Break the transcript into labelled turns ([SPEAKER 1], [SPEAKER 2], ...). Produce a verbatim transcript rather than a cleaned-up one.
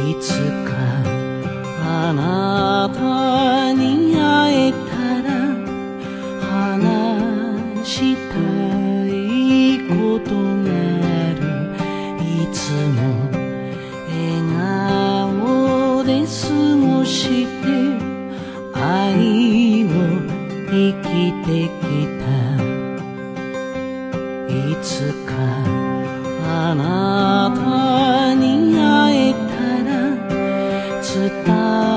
[SPEAKER 1] いつかあなたに会えたら話したいことがある。いつも笑顔で過ごして愛を生きてきた。いつかあなたに会えたら伝え